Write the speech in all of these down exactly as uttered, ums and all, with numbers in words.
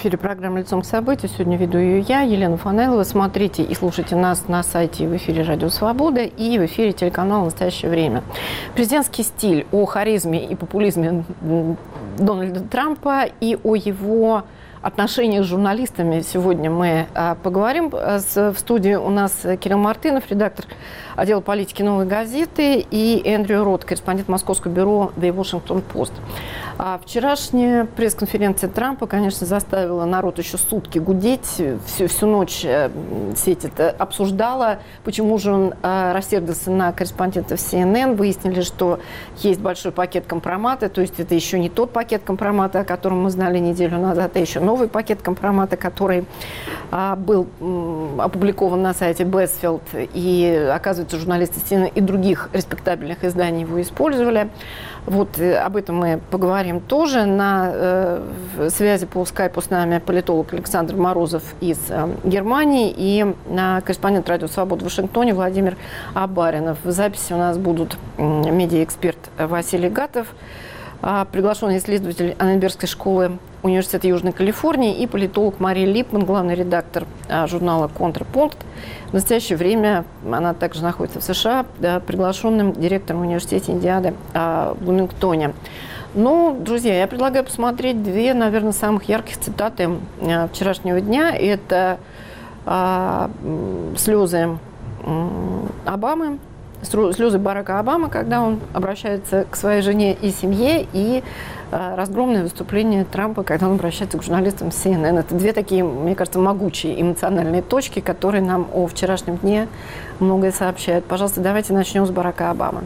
эфире программа «Лицом к событию». Сегодня веду ее я, Елена Фанайлова. Смотрите и слушайте нас на сайте в эфире «Радио Свобода» и в эфире телеканала «Настоящее время». Президентский стиль, о харизме и популизме Дональда Трампа и о его отношениях с журналистами сегодня мы а, поговорим. С, в студии у нас Кирилл Мартынов, редактор отдела политики «Новой газеты», и Эндрю Рот, корреспондент московского бюро «The Washington Post». А вчерашняя пресс-конференция Трампа, конечно, заставила народ еще сутки гудеть. Всю, всю ночь сеть это обсуждала, почему же он а, рассердился на корреспондентов си эн эн. Выяснили, что есть большой пакет компромата, то есть это еще не тот пакет компромата, о котором мы знали неделю назад, а еще новый пакет компромата, который а, был м, опубликован на сайте Бэсфилд, и, оказывается, журналисты си эн эн и других респектабельных изданий его использовали. Вот э, об этом мы поговорим тоже. На э, связи по скайпу с нами политолог Александр Морозов из э, Германии и э, корреспондент «Радио Свобода» в Вашингтоне Владимир Абаринов. В записи у нас будут э, медиаэксперт Василий Гатов, э, приглашенный исследователь Анненбергской школы Университета Южной Калифорнии и политолог Мария Липман, главный редактор э, журнала «Контрпункт». В настоящее время она также находится в США, да, приглашенным директором университета Индиады э, в Блумингтоне. Ну, друзья, я предлагаю посмотреть две, наверное, самых ярких цитаты э, вчерашнего дня. Это э, слезы э, Обамы, слезы Барака Обамы, когда он обращается к своей жене и семье, и э, разгромное выступление Трампа, когда он обращается к журналистам си эн эн. Это две такие, мне кажется, могучие эмоциональные точки, которые нам о вчерашнем дне многое сообщают. Пожалуйста, давайте начнем с Барака Обамы.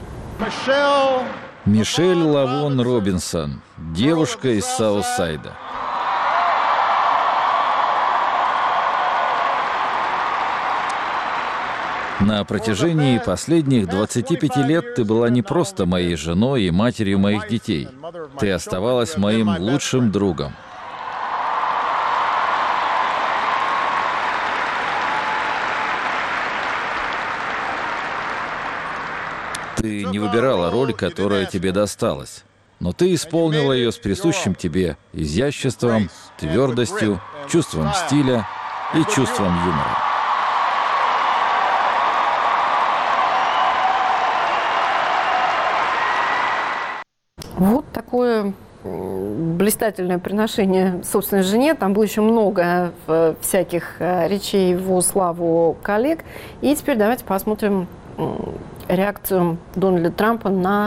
Мишель Лавон Робинсон, девушка из Саутсайда. На протяжении последних двадцати пяти лет ты была не просто моей женой и матерью моих детей. Ты оставалась моим лучшим другом. Ты не выбирала роль, которая тебе досталась, но ты исполнила ее с присущим тебе изяществом, твердостью, чувством стиля и чувством юмора. Вот такое блистательное приношение собственной жене. Там было еще много всяких речей во славу коллег. И теперь давайте посмотрим реакцию Дональда Трампа на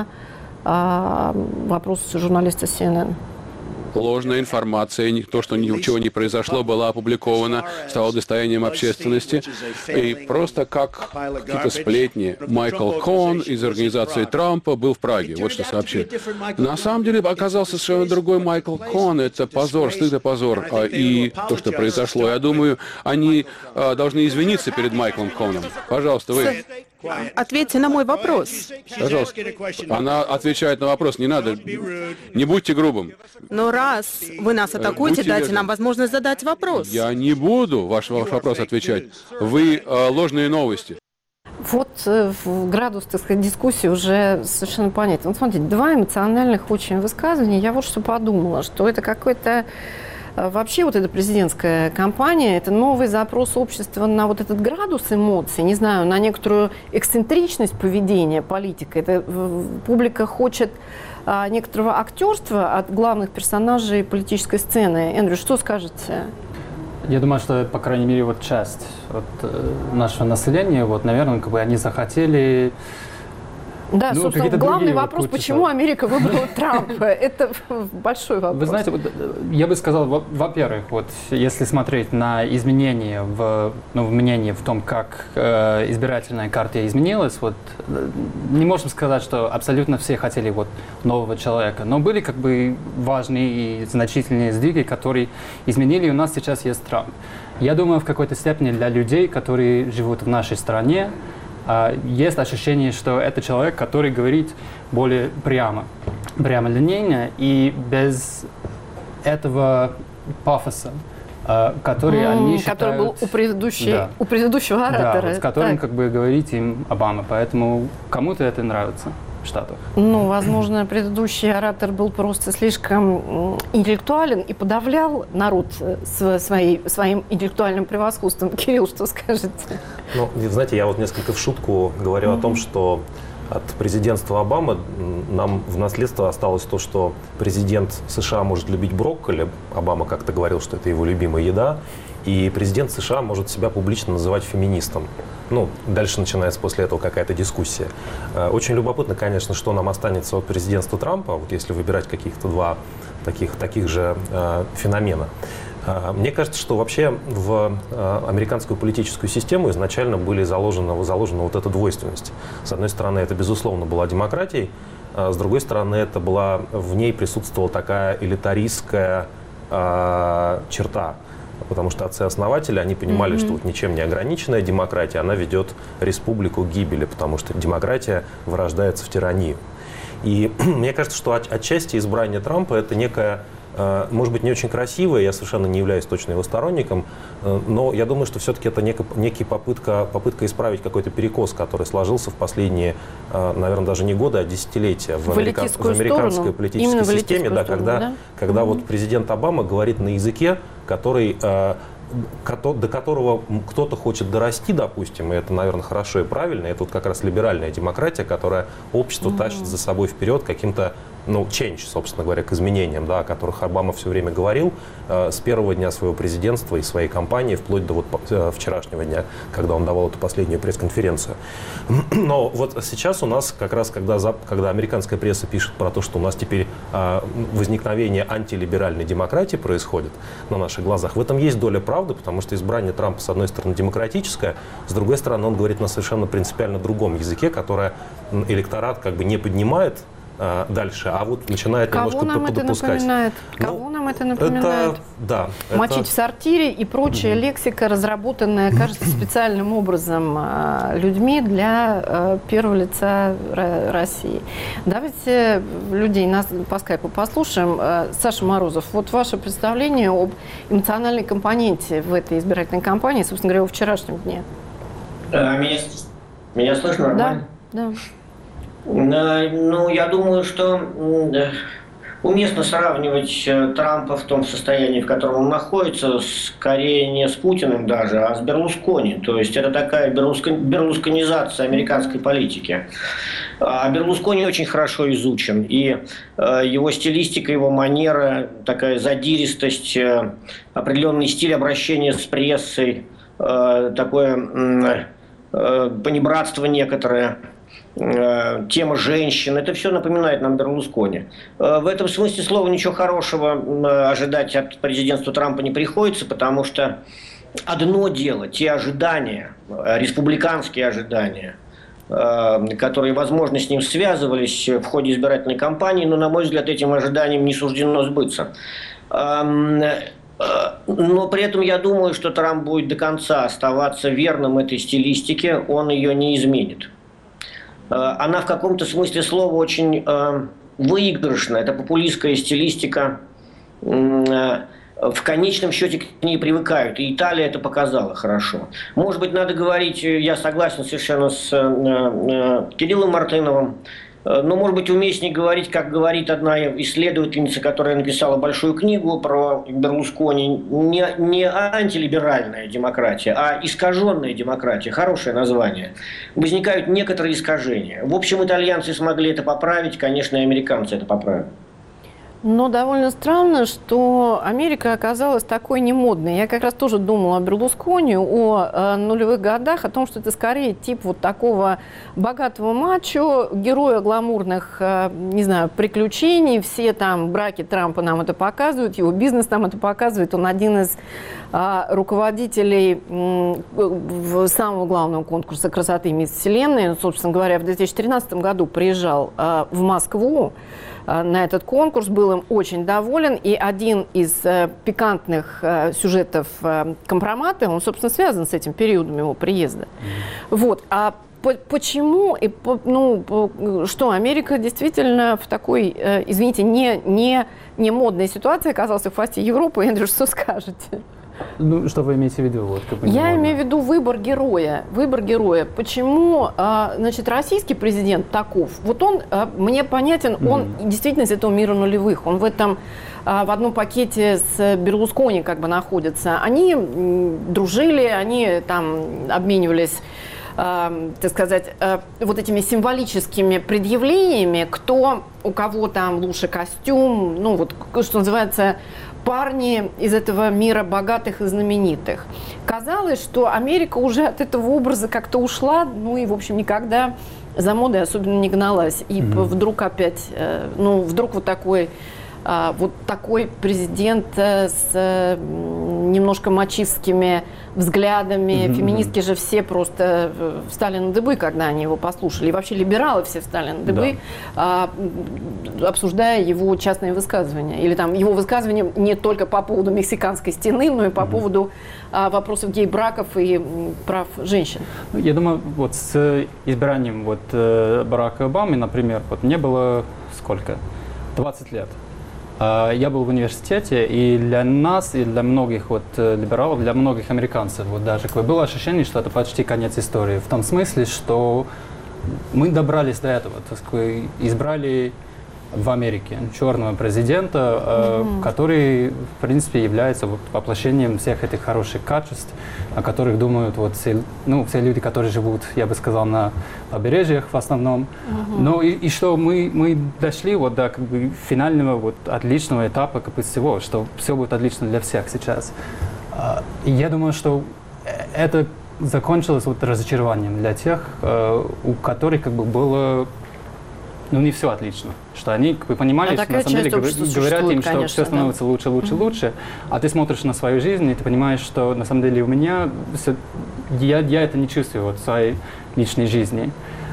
а, вопрос журналиста си эн эн. Ложная информация, то, что ничего не произошло, была опубликована, стала достоянием общественности. И просто как какие-то сплетни. Майкл Кон из организации Трампа был в Праге. Вот что сообщил. На самом деле оказался совершенно другой Майкл Кон. Это позор, стыд и позор. И то, что произошло, я думаю, они должны извиниться перед Майклом Коном. Пожалуйста, вы... Ответьте на мой вопрос. Пожалуйста. Она отвечает на вопрос. Не надо. Не будьте грубым. Но раз вы нас атакуете, Будьте дайте вежливы. нам возможность задать вопрос. Я не буду ваш, ваш вопрос отвечать. Вы э, ложные новости. Вот э, градус, так сказать, дискуссии уже совершенно понятен. Вот смотрите, два эмоциональных очень высказывания. Я вот что подумала, что это какой-то... Вообще вот эта президентская кампания – это новый запрос общества на вот этот градус эмоций, не знаю, на некоторую эксцентричность поведения политика. Это публика хочет а, некоторого актерства от главных персонажей политической сцены. Эндрю, что скажете? Я думаю, что, по крайней мере, вот часть вот, нашего населения, вот, наверное, как бы они захотели... Да, ну, собственно, главный другие, вопрос, вот, почему Америка выбрала Трампа, это большой вопрос. Вы знаете, вот, я бы сказал, во-первых, вот, если смотреть на изменения в, ну, в мнении в том, как э, избирательная карта изменилась, вот, не можем сказать, что абсолютно все хотели вот, нового человека, но были как бы важные и значительные сдвиги, которые изменили, и у нас сейчас есть Трамп. Я думаю, в какой-то степени для людей, которые живут в нашей стране, есть ощущение, что это человек, который говорит более прямо, прямолинейно и без этого пафоса, который mm, они считают... Который был у, предыдущей, да. у предыдущего оратора. Да, вот, с которым так. как бы говорит им Обама. Поэтому кому-то это нравится. Штатах. Ну, возможно, предыдущий оратор был просто слишком интеллектуален и подавлял народ своей, своим интеллектуальным превосходством. Кирилл, что скажете? Ну, знаете, я вот несколько в шутку говорю mm-hmm. о том, что от президентства Обамы нам в наследство осталось то, что президент США может любить брокколи. Обама как-то говорил, что это его любимая еда. И президент США может себя публично называть феминистом. Ну, дальше начинается после этого какая-то дискуссия. Очень любопытно, конечно, что нам останется от президентства Трампа, вот если выбирать каких-то два таких, таких же э, феномена. Мне кажется, что вообще в американскую политическую систему изначально были заложена, заложена вот эта двойственность. С одной стороны, это, безусловно, была демократией, а с другой стороны, это была, в ней присутствовала такая элитаристская э, черта. Потому что отцы-основатели, они понимали, mm-hmm. что вот ничем не ограниченная демократия, она ведет республику к гибели, потому что демократия вырождается в тиранию. И мне кажется, что от, отчасти избрание Трампа – это некая, э, может быть, не очень красивое, я совершенно не являюсь точно его сторонником, э, но я думаю, что все-таки это некая, некая попытка, попытка исправить какой-то перекос, который сложился в последние, э, наверное, даже не годы, а десятилетия в, американ, в американской сторону. политической в системе, да, сторону, когда, да? когда mm-hmm. вот президент Обама говорит на языке, который, э, до которого кто-то хочет дорасти, допустим, и это, наверное, хорошо и правильно. Это вот как раз либеральная демократия, которая общество mm-hmm. тащит за собой вперед каким-то, ну, change, собственно говоря, к изменениям, да, о которых Обама все время говорил э, с первого дня своего президентства и своей кампании, вплоть до вот э, вчерашнего дня, когда он давал эту последнюю пресс-конференцию. Но вот сейчас у нас как раз, когда, когда американская пресса пишет про то, что у нас теперь э, возникновение антилиберальной демократии происходит на наших глазах, в этом есть доля правды, потому что избрание Трампа, с одной стороны, демократическое, с другой стороны, он говорит на совершенно принципиально другом языке, которое электорат как бы не поднимает дальше, а вот начинает Кого немножко нам подопускать. Это напоминает? Ну, Кого нам это напоминает? Это, да, Мочить это... в сортире и прочая mm-hmm. лексика, разработанная, кажется, специальным образом людьми для первого лица России. Давайте людей нас по скайпу послушаем. Саша Морозов, вот ваше представление об эмоциональной компоненте в этой избирательной кампании, собственно говоря, во вчерашнем дне. Меня, меня слышно нормально? Да, да. Ну, я думаю, что уместно сравнивать Трампа в том состоянии, в котором он находится, скорее не с Путиным даже, а с Берлускони. То есть это такая берлусконизация американской политики. А Берлускони очень хорошо изучен. И его стилистика, его манера, такая задиристость, определенный стиль обращения с прессой, такое понебратство некоторое, тема женщин, это все напоминает нам Берлускони. В этом смысле слова ничего хорошего ожидать от президентства Трампа не приходится, потому что одно дело, те ожидания, республиканские ожидания, которые, возможно, с ним связывались в ходе избирательной кампании, но, на мой взгляд, этим ожиданиям не суждено сбыться. Но при этом я думаю, что Трамп будет до конца оставаться верным этой стилистике, он ее не изменит. Она в каком-то смысле слова очень э, выигрышная. Это популистская стилистика. Э, в конечном счете к ней привыкают. И Италия это показала хорошо. Может быть, надо говорить, я согласен совершенно с э, э, Кириллом Мартыновым, э, но, может быть, уместнее говорить, как говорит одна исследовательница, которая написала большую книгу про Берлускони, не, не антилиберальная демократия, а искаженная демократия. Хорошее название. Возникают некоторые искажения. В общем, итальянцы смогли это поправить, конечно, и американцы это поправят. Но довольно странно, что Америка оказалась такой немодной. Я как раз тоже думала о Берлускони, о э, нулевых годах, о том, что это скорее тип вот такого богатого мачо, героя гламурных, э, не знаю, приключений. Все там браки Трампа нам это показывают, его бизнес нам это показывает. Он один из э, руководителей э, самого главного конкурса красоты «Мисс Вселенная». Собственно говоря, в две тысячи тринадцатом году приезжал э, в Москву на этот конкурс, был им очень доволен. И один из э, пикантных э, сюжетов э, компромата, он, собственно, связан с этим периодом его приезда. Mm-hmm. Вот. А по почему, и по, ну, по, что Америка действительно в такой, э, извините, не, не, не модной ситуации оказалась в хвосте Европы? Эндрю, что скажете? Ну, что вы имеете в виду? Вот, как бы Я невольно. имею в виду выбор героя. Выбор героя. Почему, а, значит, российский президент таков? Вот он а, мне понятен, mm-hmm. он действительно из этого мира нулевых. Он в этом а, в одном пакете с Берлускони как бы находится. Они м, дружили, они там обменивались, э, так сказать, э, вот этими символическими предъявлениями, кто у кого там лучше костюм, ну вот, что называется, парни из этого мира богатых и знаменитых. Казалось, что Америка уже от этого образа как-то ушла, ну и, в общем, никогда за модой особенно не гналась. И mm-hmm. вдруг опять, э, ну, вдруг вот такой... Вот такой президент с немножко мачистскими взглядами. Mm-hmm. Феминистки же все просто встали на дыбы, когда они его послушали. И вообще либералы все встали на дыбы, да. обсуждая его частные высказывания. Или там его высказывания не только по поводу мексиканской стены, но и по mm-hmm. поводу вопросов гей-браков и прав женщин. Я думаю, вот с избранием вот Барака Обамы, например, вот мне было сколько? двадцать лет. Я был в университете, и для нас, и для многих вот либералов, для многих американцев, вот даже было ощущение, что это почти конец истории. В том смысле, что мы добрались до этого, то есть избрали в Америке черного президента, mm-hmm. который, в принципе, является вот воплощением всех этих хороших качеств, о которых думают вот все, ну, все люди, которые живут, я бы сказал, на побережьях в основном. Mm-hmm. Но и, и что мы, мы дошли вот до как бы финального вот отличного этапа как бы всего, что все будет отлично для всех сейчас. И я думаю, что это закончилось вот разочарованием для тех, у которых как бы было ну, не все отлично. Что они как бы, понимали, а что на самом деле говорят им, что конечно, все становится да. лучше, лучше, mm-hmm. лучше, а ты смотришь на свою жизнь, и ты понимаешь, что на самом деле у меня все, я, я это не чувствую вот, в своей личной жизни.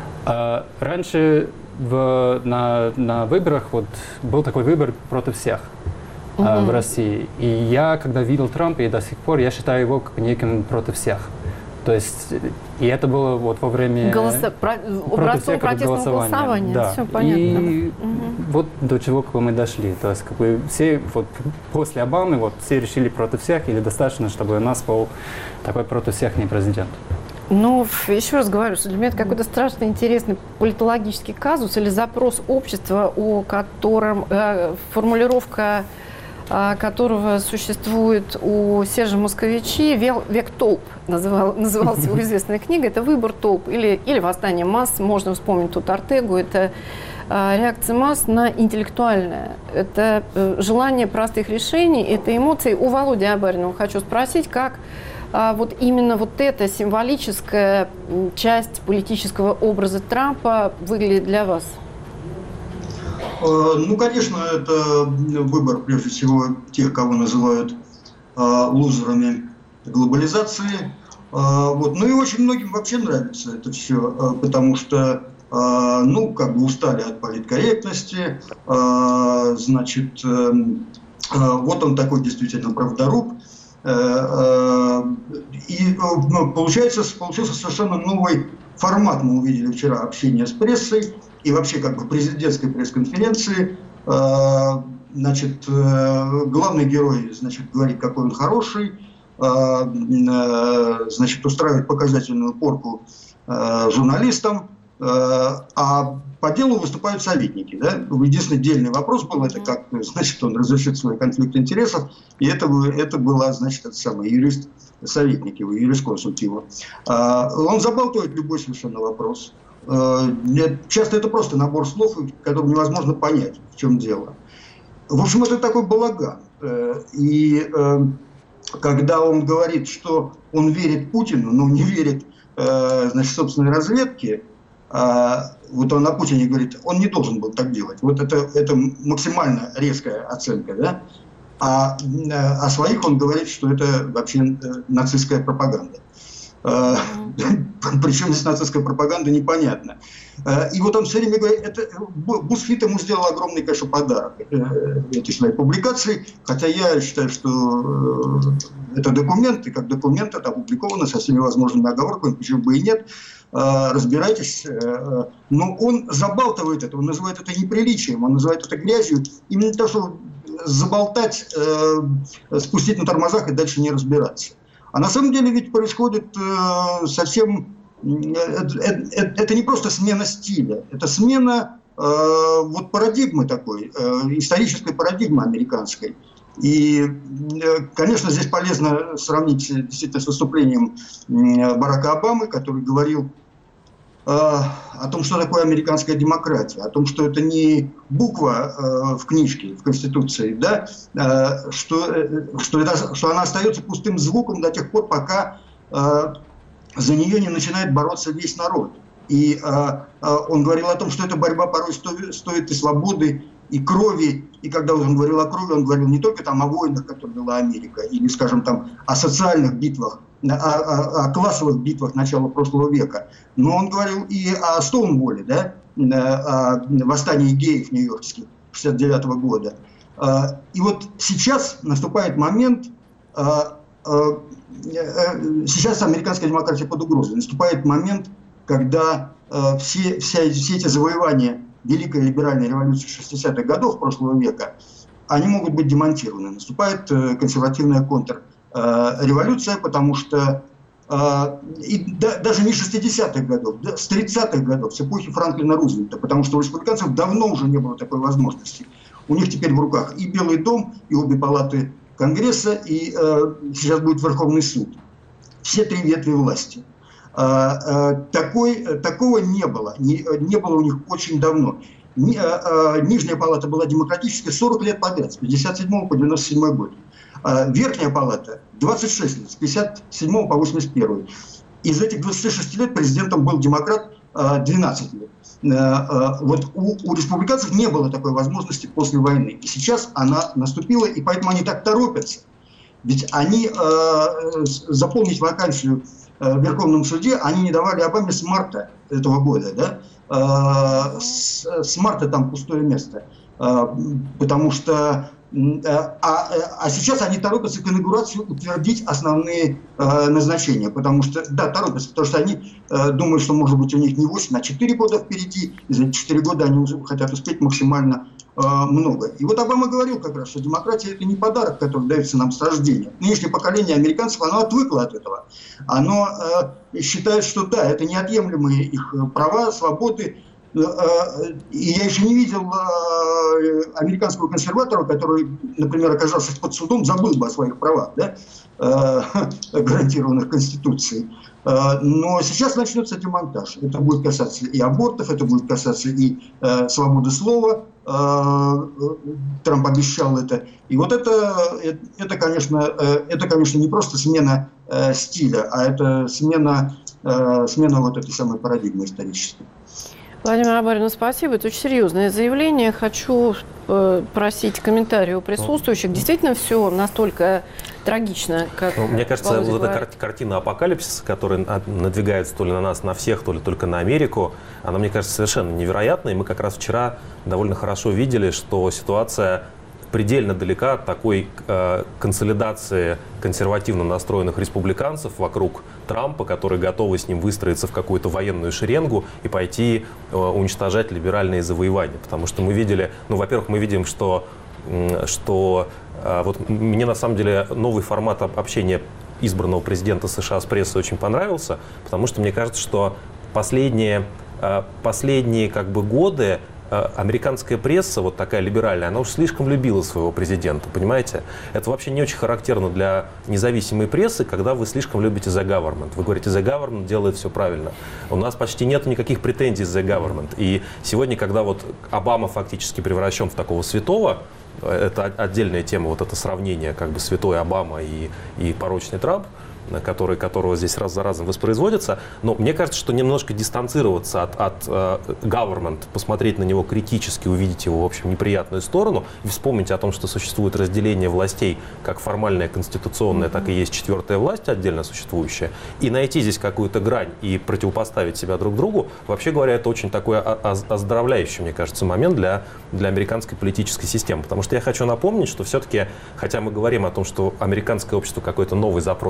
А раньше в, на, на выборах вот, был такой выбор против всех mm-hmm. а, в России. И я, когда видел Трампа, и до сих пор, я считаю его как неким против всех. То есть, и это было вот во время Голоса... Про... образцом протестного голосования. голосования. Да. Все понятно. И угу. вот до чего как бы, мы дошли. То есть, как бы все вот, после Обамы вот, все решили против всех, или достаточно, чтобы у нас был такой против всех не президент. Ну, еще раз говорю, что для меня это какой-то страшно интересный политологический казус или запрос общества, о котором э, формулировка которого существует у Сержа Московичи, «Век толп» называл, называлась его известная книга. Это «Выбор толп» или, или «Восстание масс». Можно вспомнить тут Ортегу. Это а, реакция масс на интеллектуальное. Это а, желание простых решений, это эмоции. У Володи Абаринова хочу спросить, как а, вот именно вот эта символическая часть политического образа Трампа выглядит для вас? Ну, конечно, это выбор, прежде всего, тех, кого называют э, лузерами глобализации. Э, вот. Ну и очень многим вообще нравится это все, э, потому что, э, ну, как бы устали от политкорректности, э, значит, э, э, вот он такой действительно правдоруб. Э, э, и э, получается, получился совершенно новый формат, мы увидели вчера, общения с прессой. И вообще как бы президентской пресс-конференции, э, значит, э, главный герой, значит, говорит, какой он хороший, э, э, значит, устраивает показательную порку э, журналистам, э, а по делу выступают советники. Да? Единственный дельный вопрос был, это как, значит, он разрешит свой конфликт интересов, и это, это была, значит, этот самый юрист, советник его, юрисконсульт его. Э, он забалтывает любой совершенно вопрос. Часто это просто набор слов, который невозможно понять, в чем дело. В общем, это такой балаган. И когда он говорит, что он верит Путину, но не верит, значит, собственной разведке, вот он о Путине говорит, он не должен был так делать. Вот это, это максимально резкая оценка, да? А о своих он говорит, что это вообще нацистская пропаганда. Причем здесь нацистская пропаганда, непонятно. И вот он все время говорит, это, BuzzFeed ему сделал огромный, конечно, подарок этой своей публикации, хотя я считаю, что это документ, и как документ это опубликовано со всеми возможными оговорками, почему бы и нет, разбирайтесь. Но он забалтывает это, он называет это неприличием, он называет это грязью, именно то, что заболтать, э, спустить на тормозах и дальше не разбираться. А на самом деле ведь происходит э, совсем... Это, это, это не просто смена стиля, это смена э, вот парадигмы такой, э, исторической парадигмы американской. И, э, конечно, здесь полезно сравнить действительно с выступлением Барака Обамы, который говорил э, о том, что такое американская демократия, о том, что это не буква э, в книжке, в Конституции, да, э, что, э, что, это, что она остается пустым звуком до тех пор, пока... Э, за нее не начинает бороться весь народ. И э, э, он говорил о том, что эта борьба порой стоит, стоит и свободы, и крови. И когда он говорил о крови, он говорил не только там, о войнах, которые вела Америка, или, скажем, там, о социальных битвах, о, о, о классовых битвах начала прошлого века, но он говорил и о Стоунволле, да, о восстании геев нью-йоркских шестьдесят девятого года. Э, и вот сейчас наступает момент... Э, э, Сейчас американская демократия под угрозой. Наступает момент, когда э, все, вся, все эти завоевания Великой либеральной революции шестидесятых годов прошлого века, они могут быть демонтированы. Наступает э, консервативная контрреволюция, э, потому что э, и да, даже не шестидесятых годов, да, с тридцатых годов, с эпохи Франклина Рузвельта, потому что у республиканцев давно уже не было такой возможности. У них теперь в руках и Белый дом, и обе палаты Конгресса, и э, сейчас будет Верховный суд. Все три ветви власти. Э, э, такой, такого не было. Не, не было у них очень давно. Ни, э, э, Нижняя палата была демократической сорок лет подряд, с пятьдесят седьмого по девяносто седьмой год. Э, Верхняя палата двадцать шесть лет, с пятьдесят седьмого по восемьдесят первый. Из этих двадцати шести лет президентом был демократ э, двенадцать лет. Вот у, у республиканцев не было такой возможности после войны. И сейчас она наступила, и поэтому они так торопятся. Ведь они э, заполнить вакансию э, в Верховном суде, они не давали Обаме с марта этого года. Да? Э, с, с марта там пустое место. Э, потому что... А, а сейчас они торопятся к инаугурации утвердить основные э, назначения, потому что, да, торопятся, потому что они э, думают, что, может быть, у них не восемь, а четыре года впереди, и за эти четыре года они уже хотят успеть максимально э, много. И вот Обама говорил как раз, что демократия – это не подарок, который дается нам с рождения. Нынешнее поколение американцев, оно отвыкло от этого. Оно э, считает, что да, это неотъемлемые их права, свободы. И я еще не видел американского консерватора, который, например, оказавшись под судом, забыл бы о своих правах, да, гарантированных Конституцией. Но сейчас начнется демонтаж. Это будет касаться и абортов, это будет касаться и свободы слова. Трамп обещал это. И вот это, это, конечно, это, конечно, не просто смена стиля, а это смена, смена вот этой самой парадигмы исторической. Владимир Абарин, спасибо. Это очень серьезное заявление. Хочу э, просить комментарии у присутствующих. Действительно все настолько трагично, как ну, мне кажется, Володя вот говорит. эта картина апокалипсиса, которая надвигается то ли на нас, на всех, то ли только на Америку, она, мне кажется, совершенно невероятная. И мы как раз вчера довольно хорошо видели, что ситуация предельно далека от такой э, консолидации консервативно настроенных республиканцев вокруг Трампа, которые готовы с ним выстроиться в какую-то военную шеренгу и пойти э, уничтожать либеральные завоевания. Потому что мы видели, ну, во-первых, мы видим, что, э, что э, вот мне на самом деле новый формат общения избранного президента США с прессой очень понравился, потому что мне кажется, что последние, э, последние как бы годы американская пресса, вот такая либеральная, она уж слишком любила своего президента, понимаете? Это вообще не очень характерно для независимой прессы, когда вы слишком любите the government. Вы говорите, the government делает все правильно. У нас почти нет никаких претензий the government. И сегодня, когда вот Обама фактически превращен в такого святого, это отдельная тема, вот это сравнение, как бы святой Обама и, и порочный Трамп, который, которого здесь раз за разом воспроизводится. Но мне кажется, что немножко дистанцироваться от, от uh, government, посмотреть на него критически, увидеть его, в общем, неприятную сторону, и вспомнить о том, что существует разделение властей, как формальная конституционная, так и есть четвертая власть, отдельно существующая, и найти здесь какую-то грань и противопоставить себя друг другу, вообще говоря, это очень такой оздоровляющий, мне кажется, момент для, для американской политической системы. Потому что я хочу напомнить, что все-таки, хотя мы говорим о том, что американское общество какой-то новый запрос сформулирует,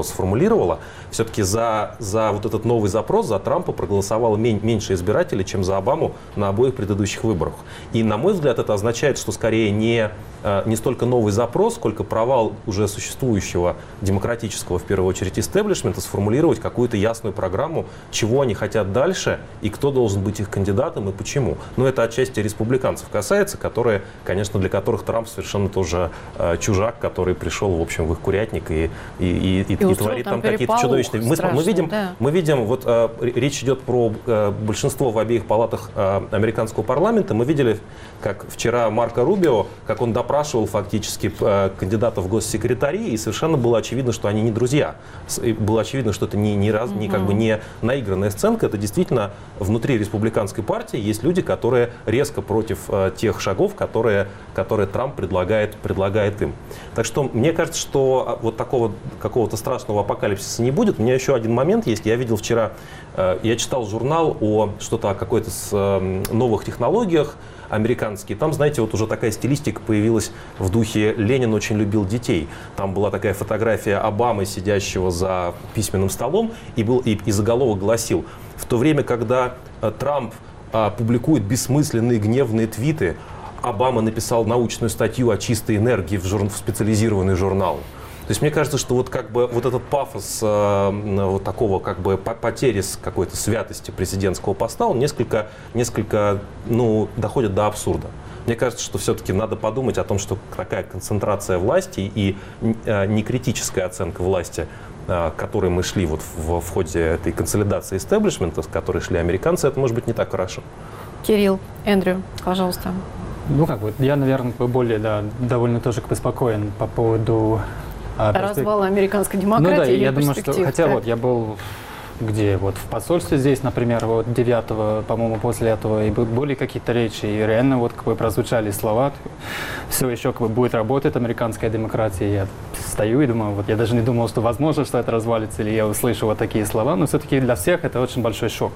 сформулировала, все-таки за, за вот этот новый запрос, за Трампа проголосовало мен, меньше избирателей, чем за Обаму на обоих предыдущих выборах. И, на мой взгляд, это означает, что скорее не, не столько новый запрос, сколько провал уже существующего демократического, в первую очередь, истеблишмента сформулировать какую-то ясную программу, чего они хотят дальше и кто должен быть их кандидатом и почему. Но это отчасти республиканцев касается, которые, конечно, для которых Трамп совершенно тоже э, чужак, который пришел, в общем, в их курятник и, и, и, и, и, и творит там какие-то чудовищные... Мы, мы видим, да. мы видим, вот э, речь идет про э, большинство в обеих палатах э, американского парламента. Мы видели, как вчера Марко Рубио, как он допрашивал фактически э, кандидатов в госсекретари, и совершенно было очевидно, что они не друзья. И было очевидно, что это не, не, раз, не, как бы не наигранная сценка, это действительно внутри республиканской партии есть люди, которые резко против э, тех шагов, которые, которые Трамп предлагает, предлагает им. Так что мне кажется, что вот такого какого-то страшного апокалипсиса не будет. У меня еще один момент есть. Я видел вчера, э, я читал журнал о что-то о какой-то с, э, новых технологиях американские. Там, знаете, вот уже такая стилистика появилась в духе «Ленин очень любил детей». Там была такая фотография Обамы, сидящего за письменным столом, и, был, и, и заголовок гласил: в то время, когда э, Трамп э, публикует бессмысленные гневные твиты, Обама написал научную статью о чистой энергии в, жур... в специализированный журнал. То есть мне кажется, что вот как бы вот этот пафос э, вот такого как бы потери какой-то святости президентского поста, он несколько, несколько ну, доходит до абсурда. Мне кажется, что все-таки надо подумать о том, что такая концентрация власти и э, некритическая оценка власти, э, к которой мы шли вот в, в ходе этой консолидации истеблишмента, с которой шли американцы, это может быть не так хорошо. Кирилл, Эндрю, пожалуйста. Ну, как бы, я, наверное, более, да, довольно тоже как бы спокоен по поводу... Развала американской демократии. Ну да, или я думаю, что, хотя так? вот я был где, вот в посольстве здесь, например, вот девятого, по-моему, после этого, и были какие-то речи, и реально вот как бы прозвучали слова, все еще как бы будет работать американская демократия. Я стою и думаю, вот я даже не думал, что возможно, что это развалится, или я услышу вот такие слова, но все-таки для всех это очень большой шок.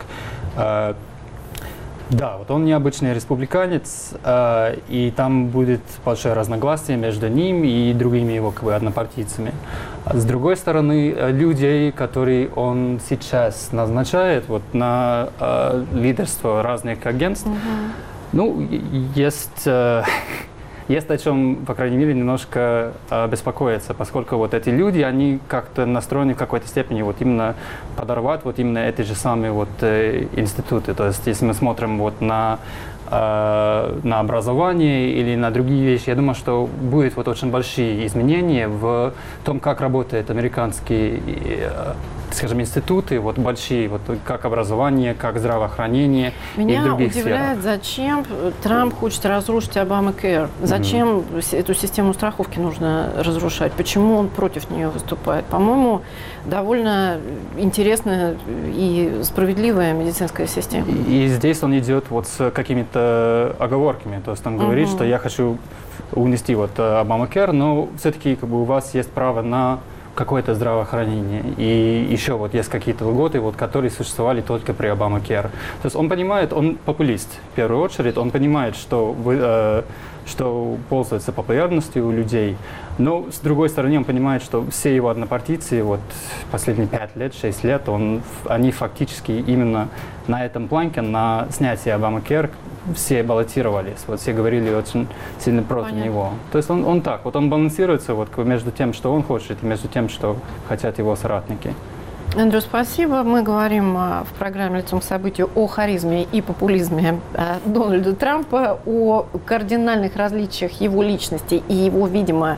Да, вот он необычный республиканец, э, и там будет большое разногласие между ним и другими его как бы однопартийцами. С другой стороны, людей, которые он сейчас назначает вот, на э, лидерство разных агентств, mm-hmm. ну, есть... Э, Есть о чем, по крайней мере, немножко э, беспокоиться, поскольку вот эти люди, они как-то настроены в какой-то степени вот именно подорвать вот именно эти же самые вот э, институты. То есть, если мы смотрим вот на, э, на образование или на другие вещи, я думаю, что будет вот очень большие изменения в том, как работают американские, э, скажем, институты, вот большие, вот как образование, как здравоохранение. Меня и в других удивляет, сферах. Зачем Трамп хочет разрушить Обамакэр? Зачем mm-hmm. эту систему страховки нужно разрушать? Почему он против нее выступает? По-моему, довольно интересная и справедливая медицинская система. И, и здесь он идет вот с какими-то оговорками. То есть он говорит, mm-hmm. что я хочу унести вот Обамакэр, но все-таки как бы у вас есть право на какое-то здравоохранение. И еще вот есть какие-то льготы, вот, которые существовали только при Обамакэр. То есть он понимает, он популист в первую очередь, он понимает, что, вы, э, что пользуется популярностью у людей, но с другой стороны он понимает, что все его однопартийцы вот последние пять лет, шесть лет, он, они фактически именно на этом планке, на снятие Обамакэр, все баллотировались, вот все говорили очень сильно против Понятно. него. То есть он, он так, вот он балансируется вот между тем, что он хочет, и между тем, что хотят его соратники. Эндрю, спасибо. Мы говорим в программе «Лицом к событию» о харизме и популизме Дональда Трампа, о кардинальных различиях его личности и его, видимо,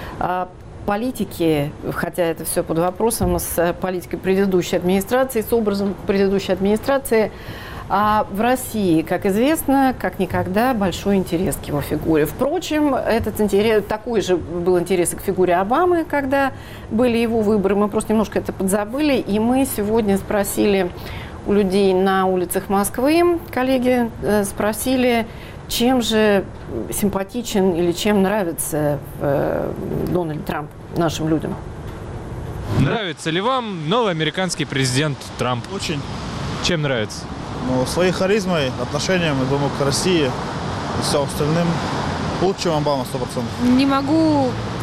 политики, хотя это все под вопросом, с политикой предыдущей администрации, с образом предыдущей администрации. А в России, как известно, как никогда большой интерес к его фигуре. Впрочем, этот интерес, такой же был интерес и к фигуре Обамы, когда были его выборы. Мы просто немножко это подзабыли. И мы сегодня спросили у людей на улицах Москвы, коллеги спросили, чем же симпатичен или чем нравится э, Дональд Трамп нашим людям. Нравится ли вам новый американский президент Трамп? Очень. Чем нравится? Ну, своей харизмой, отношением, я думаю, к России и всем остальным лучше, чем Обама, сто процентов. Не могу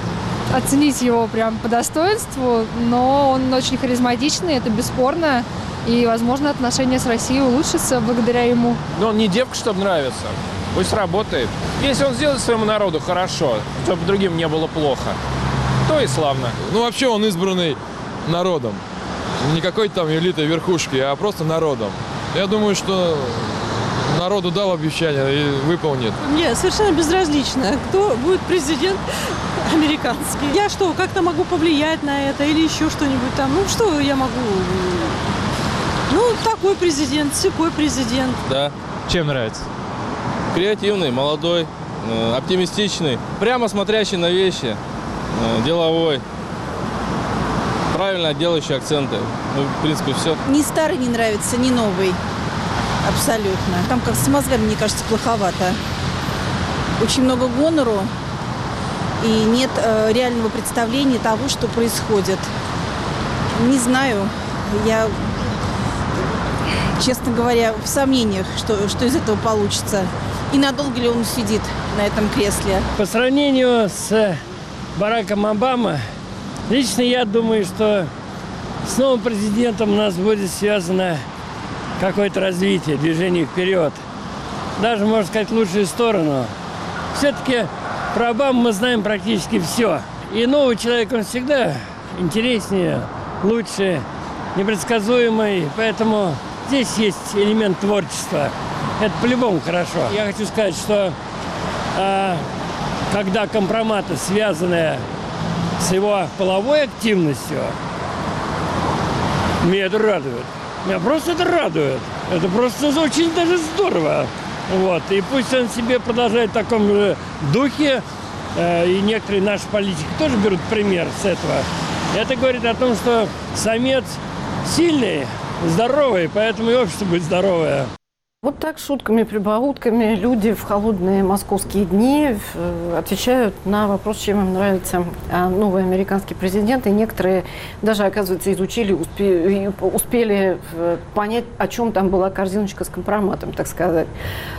оценить его прям по достоинству, но он очень харизматичный, это бесспорно. И, возможно, отношения с Россией улучшатся благодаря ему. Но он не девка, чтобы нравиться. Пусть работает. Если он сделает своему народу хорошо, чтобы другим не было плохо, то и славно. Ну, вообще он избранный народом. Не какой-то там элитой верхушки, а просто народом. Я думаю, что народу дал обещание и выполнит. Мне совершенно безразлично, кто будет президент американский. Я что, как-то могу повлиять на это или еще что-нибудь там? Ну, что я могу? Ну, такой президент, сякой президент. Да. Чем нравится? Креативный, молодой, оптимистичный, прямо смотрящий на вещи, деловой, правильно делающий акценты. Ну, в принципе, все. Ни старый не нравится, ни новый. Абсолютно. Там как с мозгами, мне кажется, плоховато. Очень много гонору и нет э, реального представления того, что происходит. Не знаю. Я, честно говоря, в сомнениях, что, что из этого получится. И надолго ли он сидит на этом кресле. По сравнению с Бараком Обамой, лично я думаю, что с новым президентом у нас будет связано какое-то развитие, движение вперед. Даже, можно сказать, в лучшую сторону. Все-таки про Обаму мы знаем практически все. И новый человек, он всегда интереснее, лучше, непредсказуемый. Поэтому здесь есть элемент творчества. Это по-любому хорошо. Я хочу сказать, что э, когда компроматы, связанные с его половой активностью, меня это радует. Меня просто это радует. Это просто очень даже здорово. Вот. И пусть он себе продолжает в таком же духе. Э, и некоторые наши политики тоже берут пример с этого. Это говорит о том, что самец сильный, здоровый, поэтому и общество будет здоровое. Вот так шутками, прибаутками люди в холодные московские дни отвечают на вопрос, чем им нравится новый американский президент. И некоторые даже, оказывается, изучили, успели, успели понять, о чем там была корзиночка с компроматом, так сказать.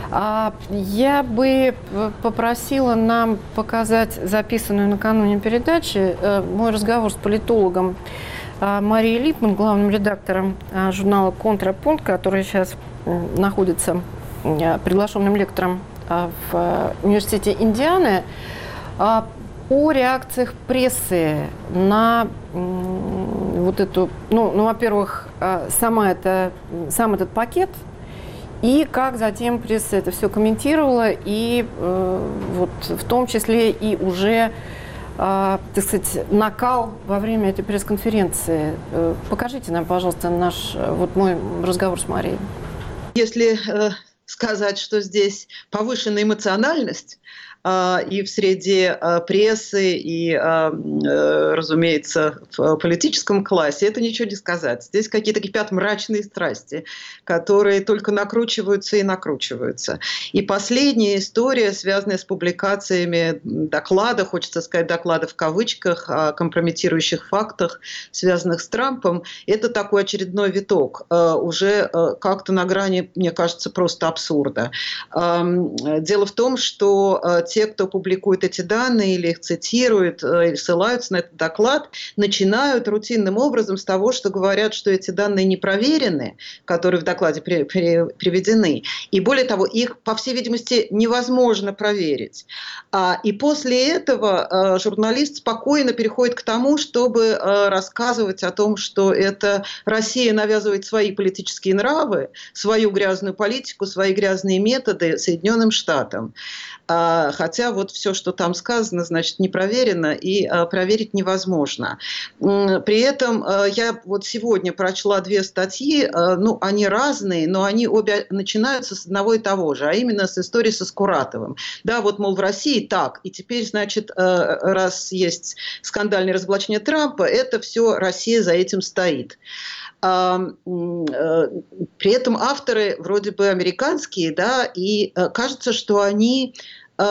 Я бы попросила нам показать записанную накануне передачи мой разговор с политологом Марией Липман, главным редактором журнала «Контрапункт», который сейчас находится приглашенным лектором в университете Индианы, о реакциях прессы на вот эту, ну, ну во-первых, сама это, сам этот пакет, и как затем пресса это все комментировала, и вот в том числе и уже, так сказать, накал во время этой пресс-конференции. Покажите нам, пожалуйста, наш, вот мой разговор с Марией. Если э, сказать, что здесь повышенная эмоциональность э, и в среде э, прессы, и, э, э, разумеется, в политическом классе, это ничего не сказать. Здесь какие-то кипят мрачные страсти, которые только накручиваются и накручиваются. И последняя история, связанная с публикациями доклада, хочется сказать доклада в кавычках, о компрометирующих фактах, связанных с Трампом, это такой очередной виток, э, уже э, как-то на грани, мне кажется, просто абсурда. Э, дело в том, что э, те, кто публикует эти данные или их цитирует, э, или ссылаются на этот доклад, начинают рутинным образом с того, что говорят, что эти данные не проверены, которые в докладе при, при, приведены. И более того, их, по всей видимости, невозможно проверить. А, и после этого а, журналист спокойно переходит к тому, чтобы а, рассказывать о том, что это Россия навязывает свои политические нравы, свою грязную политику, свои грязные методы Соединенным Штатам. А, хотя вот все, что там сказано, значит, не проверено и а, проверить невозможно. При этом а, я вот сегодня прочла две статьи, а, ну, они разные, но они обе начинаются с одного и того же, а именно с истории со Скуратовым. Да, вот, мол, в России так, и теперь, значит, а, раз есть скандальное разоблачение Трампа, это все Россия за этим стоит. А, а, при этом авторы вроде бы американские, да, и а, кажется, что они а,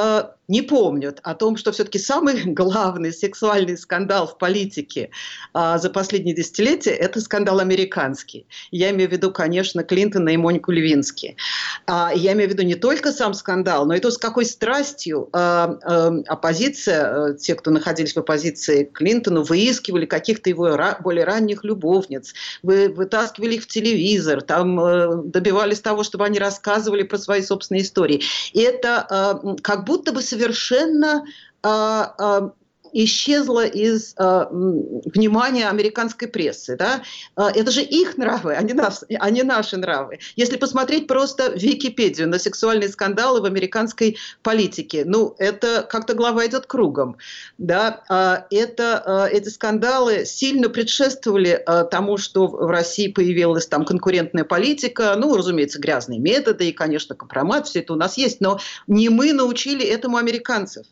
не помнят о том, что все-таки самый главный сексуальный скандал в политике а, за последние десятилетия – это скандал американский. Я имею в виду, конечно, Клинтона и Монику Левински. А, я имею в виду не только сам скандал, но и то, с какой страстью а, а, оппозиция, а, те, кто находились в оппозиции к Клинтону, выискивали каких-то его ра- более ранних любовниц, вы, вытаскивали их в телевизор, там а, добивались того, чтобы они рассказывали про свои собственные истории. И это а, как будто бы совершенно а, а, исчезла из а, внимания американской прессы. Да? А, это же их нравы, а не, нас, а не наши нравы. Если посмотреть просто Википедию на сексуальные скандалы в американской политике, ну, это как-то голова идет кругом. Да? А, это, а, эти скандалы сильно предшествовали а, тому, что в России появилась там конкурентная политика, ну, разумеется, грязные методы и, конечно, компромат, все это у нас есть, но не мы научили этому американцев.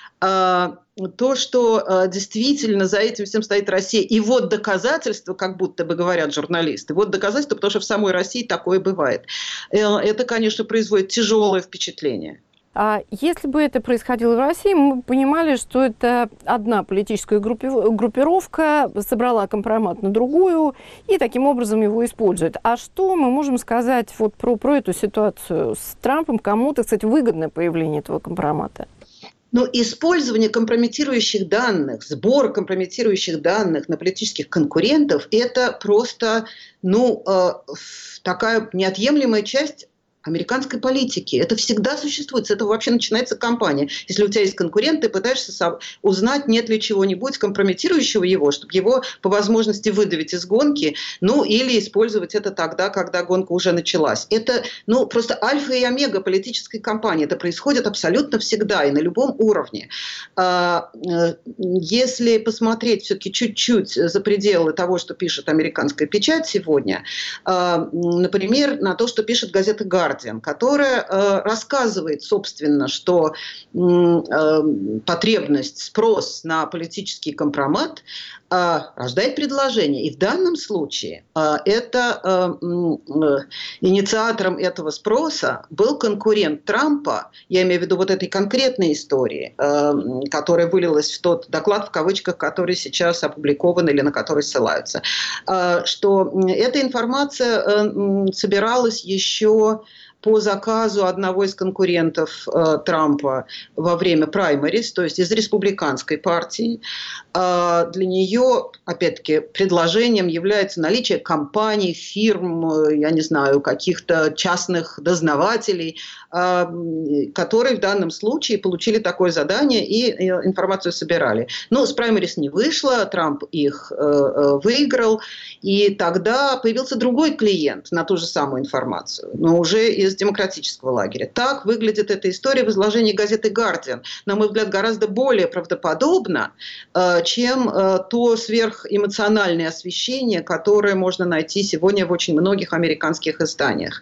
А, то, что а, действительно за этим всем стоит Россия. И вот доказательства, как будто бы говорят журналисты, вот доказательства, потому что в самой России такое бывает. Это, конечно, производит тяжелое впечатление. А если бы это происходило в России, мы понимали, что это одна политическая группировка собрала компромат на другую и таким образом его использует. А что мы можем сказать вот про, про эту ситуацию с Трампом? Кому-то, кстати, выгодно появление этого компромата? Но использование компрометирующих данных, сбор компрометирующих данных на политических конкурентов – это просто ну, э, такая неотъемлемая часть американской политики. Это всегда существует. С этого вообще начинается кампания. Если у тебя есть конкурент, ты пытаешься узнать, нет ли чего-нибудь компрометирующего его, чтобы его по возможности выдавить из гонки, ну или использовать это тогда, когда гонка уже началась. Это ну, просто альфа и омега политической кампании. Это происходит абсолютно всегда и на любом уровне. Если посмотреть все-таки чуть-чуть за пределы того, что пишет американская печать сегодня, например, на то, что пишет газета «Гардиан», которая э, рассказывает, собственно, что э, э, потребность, спрос на политический компромат э, рождает предложение. И в данном случае э, это, э, э, инициатором этого спроса был конкурент Трампа, я имею в виду вот этой конкретной истории, э, которая вылилась в тот доклад, в кавычках, который сейчас опубликован или на который ссылаются, э, что эта информация э, собиралась еще по заказу одного из конкурентов э, Трампа во время праймерис, то есть из республиканской партии. Э, для нее, опять-таки, предложением является наличие компаний, фирм, э, я не знаю, каких-то частных дознавателей, э, которые в данном случае получили такое задание и э, информацию собирали. Но с праймерис не вышло, Трамп их э, выиграл, и тогда появился другой клиент на ту же самую информацию, но уже из демократического лагеря. Так выглядит эта история в изложении газеты «Гардиан». На мой взгляд, гораздо более правдоподобно, чем то сверхэмоциональное освещение, которое можно найти сегодня в очень многих американских изданиях.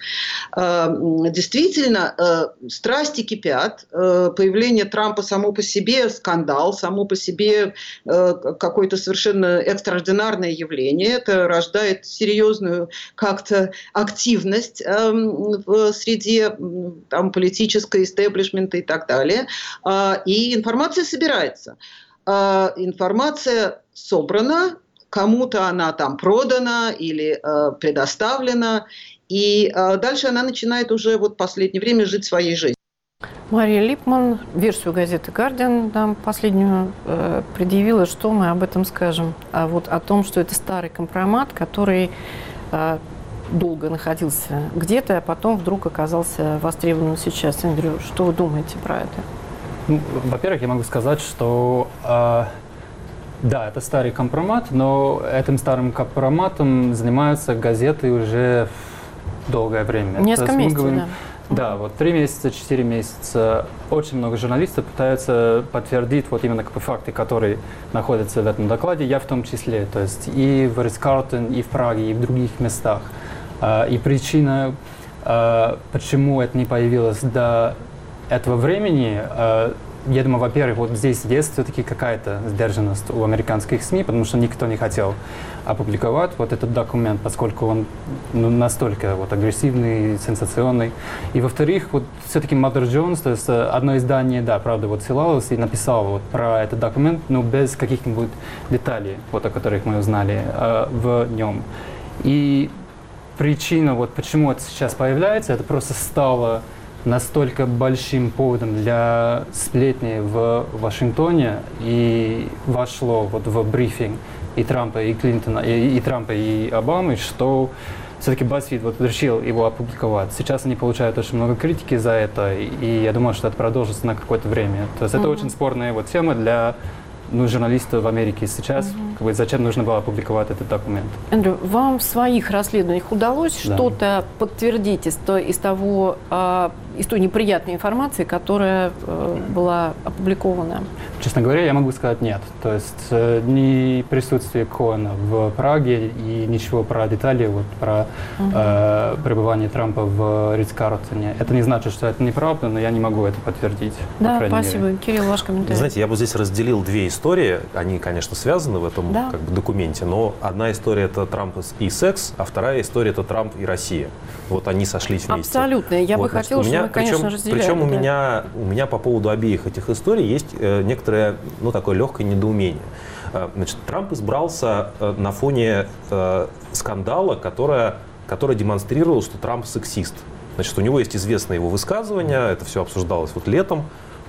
Действительно, страсти кипят. Появление Трампа само по себе скандал, само по себе какое-то совершенно экстраординарное явление. Это рождает серьезную как-то активность в среди там, политического истеблишмента и так далее. И информация собирается. Информация собрана, кому-то она там продана или предоставлена, и дальше она начинает уже вот в последнее время жить своей жизнью. Мария Липман версию газеты «Гардиан» нам последнюю э, предъявила. Что мы об этом скажем? А вот о том, что это старый компромат, который э, долго находился где-то, а потом вдруг оказался востребованным сейчас. Андрю, что вы думаете про это? Ну, во-первых, я могу сказать, что э, да, это старый компромат, но этим старым компроматом занимаются газеты уже долгое время. Несколько месяцев, говорим, да. Да, вот три месяца, четыре месяца. Очень много журналистов пытаются подтвердить вот именно как бы факты, которые находятся в этом докладе, я в том числе. То есть и в Рис-Карлтон, и в Праге, и в других местах. И причина, почему это не появилось до этого времени, я думаю, во-первых, вот здесь есть все-таки какая-то сдержанность у американских СМИ, потому что никто не хотел опубликовать вот этот документ, поскольку он ну, настолько вот агрессивный, сенсационный. И во-вторых, вот все-таки Mother Jones, то есть одно издание, да, правда, вот ссылалось и написало вот про этот документ, но без каких-нибудь деталей, вот о которых мы узнали э, в нем. И причина, вот почему это сейчас появляется, это просто стало настолько большим поводом для сплетни в Вашингтоне и вошло вот в брифинг и Трампа, и Клинтона, и, и Трампа, и Обамы, что все-таки BuzzFeed вот решил его опубликовать. Сейчас они получают очень много критики за это, и я думаю, что это продолжится на какое-то время. То есть mm-hmm. это очень спорная вот тема для ну, журналистов в Америке сейчас. Mm-hmm. Как бы, зачем нужно было опубликовать этот документ? Эндрю, вам в своих расследованиях удалось да. что-то подтвердить из, то, из того, э, из той неприятной информации, которая э, была опубликована? Честно говоря, я могу сказать нет. То есть э, ни присутствие Коэна в Праге и ничего про детали, вот, про угу. э, пребывание Трампа в Ридс-Карлтоне. Это не значит, что это неправда, но я не могу это подтвердить. Да, спасибо. Мере. Кирилл, ваш комментарий. Знаете, я бы здесь разделил две истории. Они, конечно, связаны в этом да. как бы, документе, но одна история – это Трамп и секс, а вторая история – это Трамп и Россия. Вот они сошлись вместе. Абсолютно. Я вот, бы значит, хотела, меня, чтобы мы, конечно, причем, разделяли. Причем да. у, меня, у меня по поводу обеих этих историй есть э, некоторое, ну, такое легкое недоумение. Э, значит, Трамп избрался э, на фоне э, скандала, которое, который демонстрировал, что Трамп сексист. Значит, у него есть известное его высказывание, это все обсуждалось вот летом,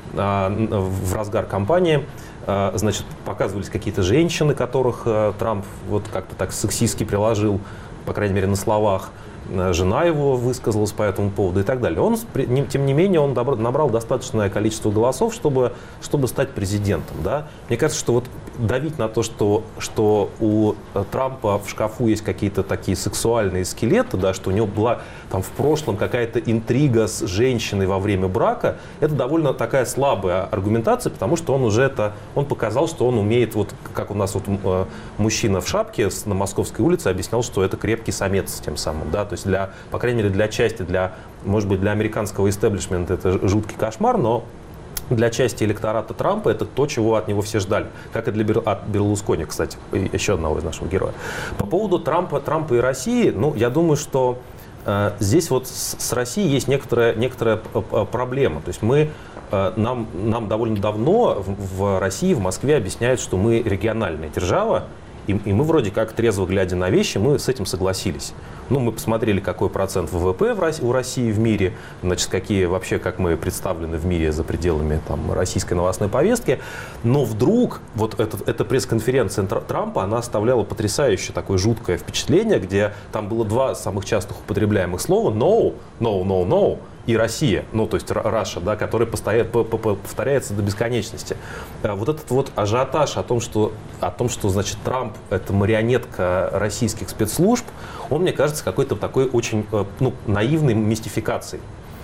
э, в разгар кампании. Э, значит, показывались какие-то женщины, которых э, Трамп вот как-то так сексистски приложил, по крайней мере, на словах. Жена его высказалась по этому поводу и так далее. Он, тем не менее, он набрал достаточное количество голосов, чтобы, чтобы стать президентом. Да? Мне кажется, что вот давить на то, что, что у Трампа в шкафу есть какие-то такие сексуальные скелеты, да, что у него была там, в прошлом какая-то интрига с женщиной во время брака, это довольно такая слабая аргументация, потому что он уже это, он показал, что он умеет, вот как у нас вот мужчина в шапке на Московской улице объяснял, что это крепкий самец тем самым, да, то есть для, по крайней мере, для части, для, может быть, для американского истеблишмента это жуткий кошмар, но для части электората Трампа это то, чего от него все ждали. Как и для Бер... от Берлускони, кстати, еще одного из нашего героя. По поводу Трампа, Трампа и России, ну, я думаю, что э, здесь вот с, с Россией есть некоторая, некоторая проблема. То есть мы, э, нам, нам довольно давно в, в России, в Москве объясняют, что мы региональная держава, и, и мы вроде как, трезво глядя на вещи, мы с этим согласились. Ну, мы посмотрели, какой процент ВВП в России, у России в мире, значит, какие вообще, как мы представлены в мире за пределами там, российской новостной повестки. Но вдруг вот эта, эта пресс-конференция Трампа, она оставляла потрясающее такое жуткое впечатление, где там было два самых частых употребляемых слова «no», «no», «no», «no», и Россия, ну, то есть Russia, да, который постоянно повторяется до бесконечности. Вот этот вот ажиотаж о том, что, о том, что значит, Трамп – это марионетка российских спецслужб, он, мне кажется, какой-то такой очень ну, наивной мистификацией.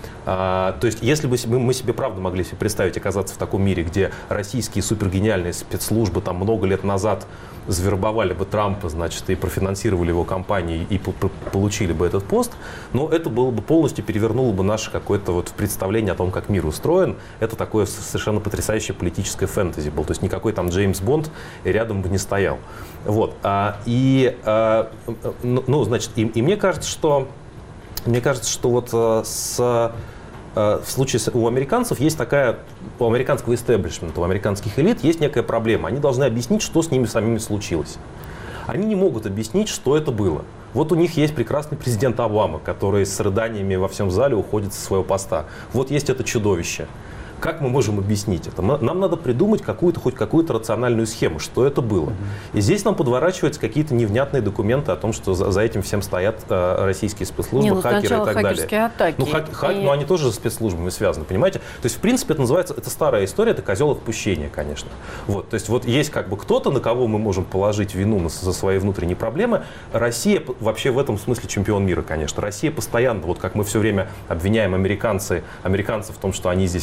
А, то есть, если бы мы, мы себе правда могли себе представить оказаться в таком мире, где российские супергениальные спецслужбы там много лет назад завербовали бы Трампа, значит, и профинансировали его кампании и получили бы этот пост, но это было бы полностью перевернуло бы наше какое-то вот представление о том, как мир устроен. Это такое совершенно потрясающее политическое фэнтези было. То есть никакой там Джеймс Бонд рядом бы не стоял. Вот. А, и, а, ну, значит, и, и мне кажется, что мне кажется, что вот с в случае у американцев есть такая, у американского истеблишмента, у американских элит есть некая проблема. Они должны объяснить, что с ними самими случилось. Они не могут объяснить, что это было. Вот у них есть прекрасный президент Обама, который с рыданиями во всем зале уходит со своего поста. Вот есть это чудовище. Как мы можем объяснить это? Нам надо придумать какую-то, хоть какую-то рациональную схему, что это было. Mm-hmm. И здесь нам подворачиваются какие-то невнятные документы о том, что за, за этим всем стоят э, российские спецслужбы, Не, ну, хакеры и так далее. Атаки. Ну, хак, хак, и... ну, они тоже с спецслужбами связаны, понимаете? То есть, в принципе, это называется, это старая история, это козел отпущения, конечно. Вот, то есть, вот есть как бы кто-то, на кого мы можем положить вину на, за свои внутренние проблемы. Россия вообще в этом смысле чемпион мира, конечно. Россия постоянно, вот как мы все время обвиняем американцы, американцев в том, что они здесь все организовали,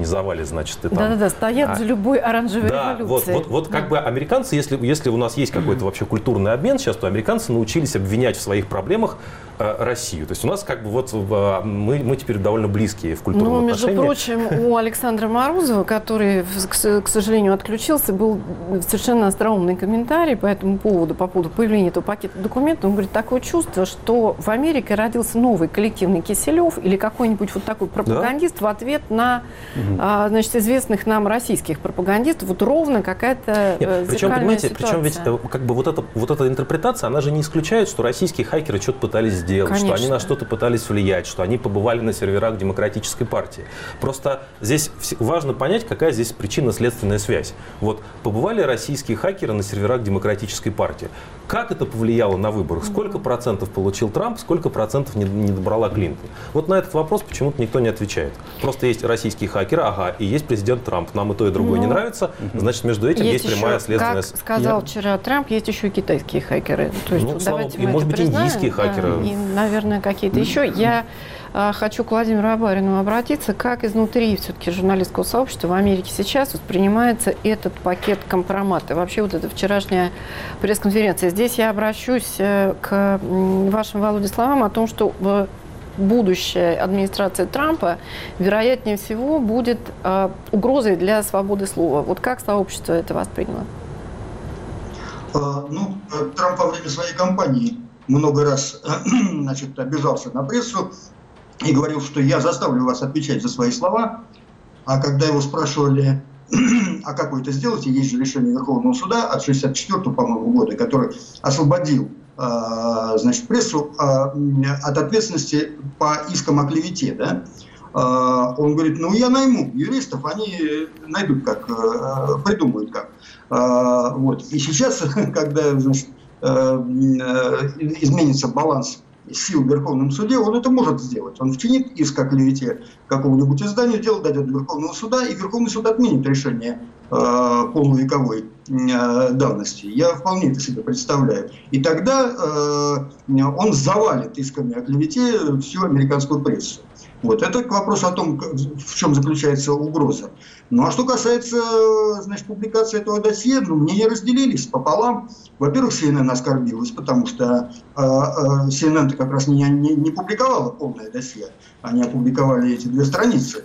организовали, значит, и там... Да-да-да, стоят а, за любой оранжевой да, революцией. Вот, вот, вот да. как бы американцы, если, если у нас есть какой-то вообще культурный обмен сейчас, то американцы научились обвинять в своих проблемах э, Россию. То есть у нас как бы вот э, мы, мы теперь довольно близкие в культурном Ну, между отношении. прочим, у Александра Морозова, который, к сожалению, отключился, был совершенно остроумный комментарий по этому поводу, по поводу появления этого пакета документов. Он говорит, такое чувство, что в Америке родился новый коллективный Киселев или какой-нибудь вот такой пропагандист да? в ответ на, угу. а, значит, известных нам российских пропагандистов. Вот ровно какая-то Нет, причем, понимаете, ситуация. Причем ведь как бы вот эта, вот эта интерпретация, она же не исключает, что российские хакеры что-то пытались сделать, Конечно. что они на что-то пытались влиять, что они побывали на серверах Демократической партии. Просто здесь важно понять, какая здесь причинно-следственная связь. Вот побывали российские хакеры на серверах Демократической партии. Как это повлияло на выборы? Сколько процентов получил Трамп, сколько процентов не, не добрала Клинтон? Вот на этот вопрос почему-то никто не отвечает. Просто есть российские хакеры, ага, и есть президент Трамп. Нам и то, и другое ну, не нравится, значит, между этим есть, есть прямая следственная связь. Как сказал Я... вчера Трамп, есть еще и китайские хакеры. То есть, ну, вот слава, давайте и, мы может это быть, признаем, индийские да, хакеры. И, наверное, какие-то еще. Я а, хочу к Владимиру Абарину обратиться. Как изнутри все-таки журналистского сообщества в Америке сейчас воспринимается этот пакет компромата? Вообще вот эта вчерашняя пресс-конференция. Здесь я обращусь к вашим, Володя, словам о том, что будущая администрация Трампа, вероятнее всего, будет э, угрозой для свободы слова. Вот как сообщество это восприняло? А, ну, Трамп во время своей кампании много раз значит, обижался на прессу и говорил, что я заставлю вас отвечать за свои слова. А когда его спрашивали, а как вы это сделаете, есть же решение Верховного суда от шестьдесят четвёртого, по-моему, года, который освободил значит, прессу от ответственности по искам о клевете. Да? Он говорит, ну я найму юристов, они найдут как, придумают как. Вот. И сейчас, когда значит, изменится баланс сил в Верховном суде, он это может сделать. Он вчинит иск о клевете какому-нибудь изданию, дело дойдет до Верховного суда, и Верховный суд отменит решение э, полувековой э, давности. Я вполне это себе представляю. И тогда э, он завалит исками о клевете всю американскую прессу. Вот. Это к вопросу о том, в чем заключается угроза. Ну а что касается, значит, публикации этого досье, ну, мнения разделились пополам. Во-первых, си эн эн оскорбилась, потому что э, э, си эн эн-то как раз не, не, не публиковала полное досье. Они опубликовали эти две страницы.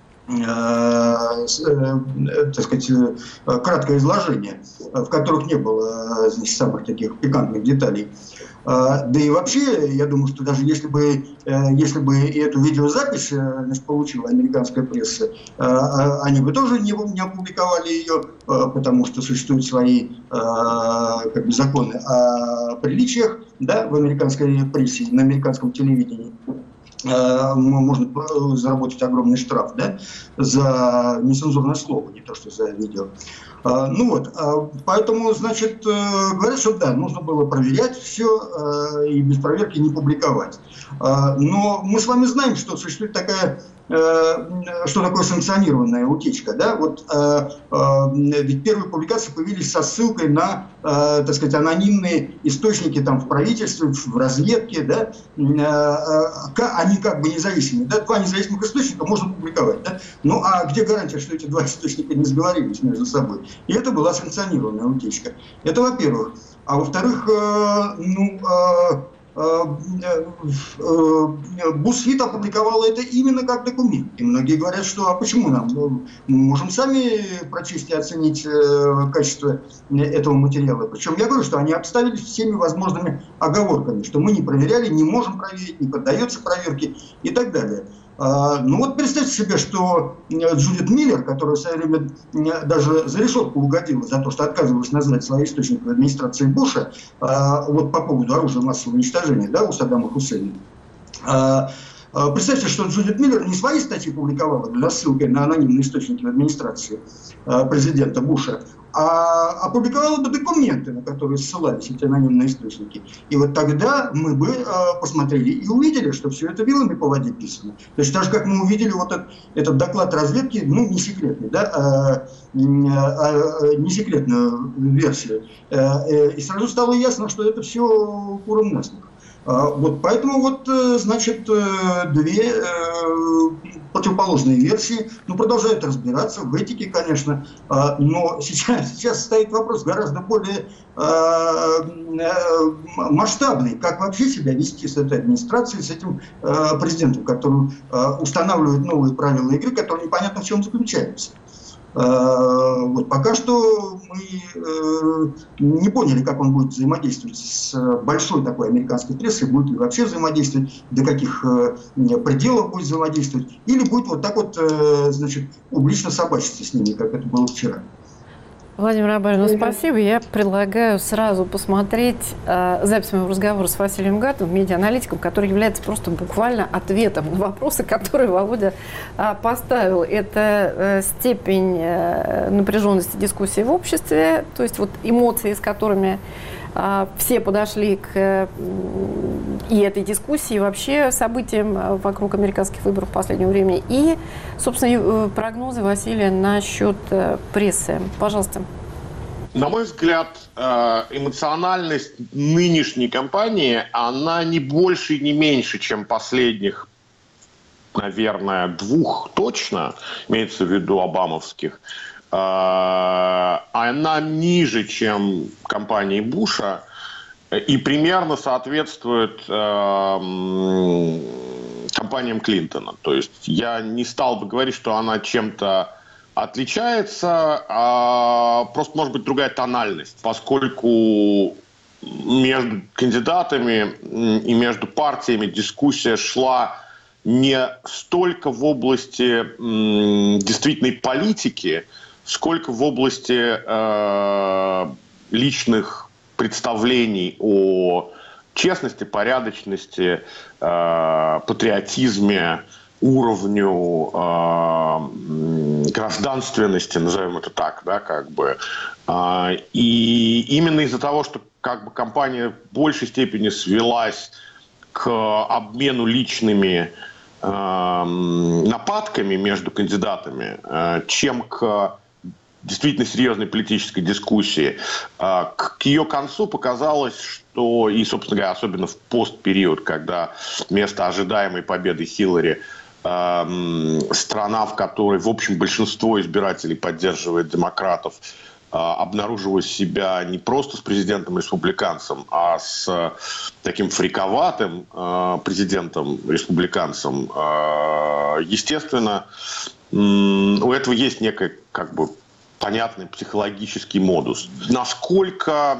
Э, э, так сказать, э, краткое изложение, в которых не было, значит, самых таких пикантных деталей. Да и вообще, я думаю, что даже если бы, если бы эту видеозапись, значит, получила американская пресса, они бы тоже не, не опубликовали ее, потому что существуют свои как бы, законы о приличиях, да, в американской прессе, на американском телевидении. Можно заработать огромный штраф, да, за нецензурное слово, не то что за видео. Ну вот, поэтому, значит, говорят, что да, нужно было проверять все и без проверки не публиковать. Но мы с вами знаем, что существует такая, что такое санкционированная утечка, да, вот ведь первые публикации появились со ссылкой на, так сказать, анонимные источники там в правительстве, в разведке, да, они как бы независимые, да, два независимых источника можно публиковать, да, ну а где гарантия, что эти два источника не сговорились между собой? И это была санкционированная утечка. Это во-первых. А во-вторых, ну, BuzzFeed опубликовала это именно как документ. И многие говорят, что а почему нам? Мы можем сами прочесть и оценить качество этого материала. Причем я говорю, что они обставились всеми возможными оговорками, что мы не проверяли, не можем проверить, не поддается проверке и так далее. Ну вот представьте себе, что Джудит Миллер, которая в свое время даже за решетку угодила за то, что отказывалась назвать свои источники в администрации Буша, вот по поводу оружия массового уничтожения, да, у Саддама Хусейна. Представьте, что Джудит Миллер не свои статьи публиковала для ссылки на анонимные источники в администрации президента Буша, а опубликовала бы документы, на которые ссылались эти анонимные источники. И вот тогда мы бы э, посмотрели и увидели, что все это вилами по воде писано. То есть так же, как мы увидели вот этот, этот доклад разведки, ну, не секретный, да, а, а, не секретную версию. И сразу стало ясно, что это все куром насмех. Вот, поэтому вот, значит, две противоположные версии, ну, продолжают разбираться в этике, конечно, но сейчас, сейчас стоит вопрос гораздо более масштабный, как вообще себя вести с этой администрацией, с этим президентом, который устанавливает новые правила игры, которые непонятно в чем заключаются. Вот. Пока что мы э, не поняли, как он будет взаимодействовать с большой такой американской прессой, будет ли вообще взаимодействовать, до каких э, пределов будет взаимодействовать, или будет вот так вот, э, значит, публично собачиться с ними, как это было вчера. Владимир Абарин, ну, спасибо. Я предлагаю сразу посмотреть э, запись моего разговора с Василием Гатовым, медиааналитиком, который является просто буквально ответом на вопросы, которые Володя э, поставил. Это э, степень э, напряженности дискуссии в обществе, то есть вот эмоции, с которыми э, все подошли к э, и этой дискуссии, и вообще событиям вокруг американских выборов последнего времени, и, собственно, прогнозы Василия насчет э, прессы. Пожалуйста. На мой взгляд, эмоциональность нынешней кампании, она не больше и не меньше, чем последних, наверное, двух точно, имеется в виду обамовских. Она ниже, чем кампании Буша, и примерно соответствует кампаниям Клинтона. То есть я не стал бы говорить, что она чем-то отличается, а просто может быть другая тональность, поскольку между кандидатами и между партиями дискуссия шла не столько в области м, действительной политики, сколько в области э, личных представлений о честности, порядочности, э, патриотизме, уровню э, гражданственности, назовем это так, да, как бы. Э, и именно из-за того, что как бы кампания в большей степени свелась к обмену личными э, нападками между кандидатами, э, чем к действительно серьезной политической дискуссии, э, к ее концу показалось, что, и, собственно говоря, особенно в постпериод, когда вместо ожидаемой победы Хиллари страна, в которой, в общем, большинство избирателей поддерживает демократов, обнаруживала себя не просто с президентом-республиканцем, а с таким фриковатым президентом-республиканцем. Естественно, у этого есть некий, как бы, понятный психологический модус. Насколько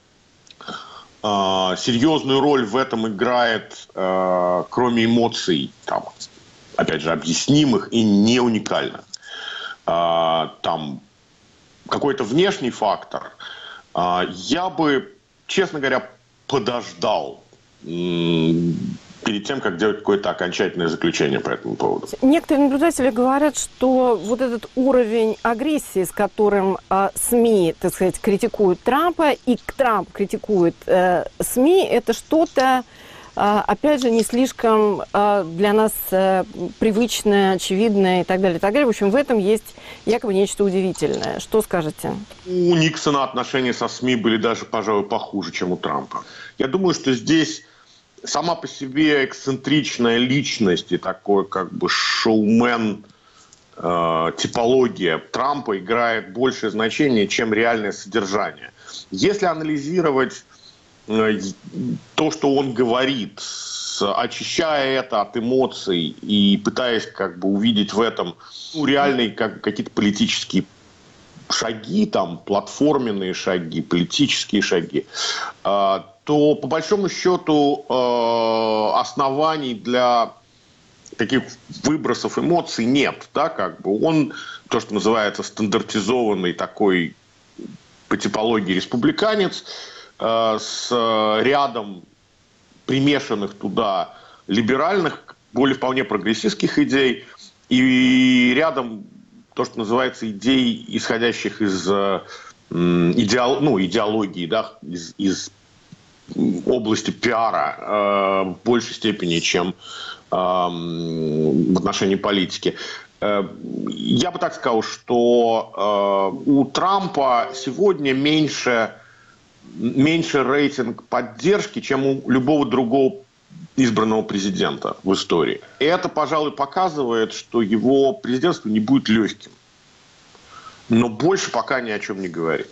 серьезную роль в этом играет, кроме эмоций, там, опять же, объяснимых и не уникальных, там какой-то внешний фактор, я бы, честно говоря, подождал перед тем, как делать какое-то окончательное заключение по этому поводу. Некоторые наблюдатели говорят, что вот этот уровень агрессии, с которым э, СМИ, так сказать, критикуют Трампа, и Трамп критикует э, СМИ, это что-то, опять же, не слишком для нас привычное, очевидное и так далее, и так далее. В общем, в этом есть якобы нечто удивительное. Что скажете? У Никсона отношения со СМИ были даже, пожалуй, похуже, чем у Трампа. Я думаю, что здесь сама по себе эксцентричная личность и такой как бы шоумен, э, типология Трампа играет большее значение, чем реальное содержание. Если анализировать то, что он говорит, очищая это от эмоций и пытаясь как бы увидеть в этом, ну, реальные как, какие-то политические шаги, там, платформенные шаги, политические шаги, то по большому счету оснований для таких выбросов эмоций нет. Да, как бы он, то, что называется, стандартизованный такой по типологии республиканец, с рядом примешанных туда либеральных, более вполне прогрессистских идей, и рядом то, что называется, идей, исходящих из идеол, ну, идеологии, да, из, из области пиара э, в большей степени, чем э, в отношении политики. Э, я бы так сказал, что э, у Трампа сегодня меньше, меньше рейтинг поддержки, чем у любого другого избранного президента в истории. И это, пожалуй, показывает, что его президентство не будет легким. Но больше пока ни о чем не говорит.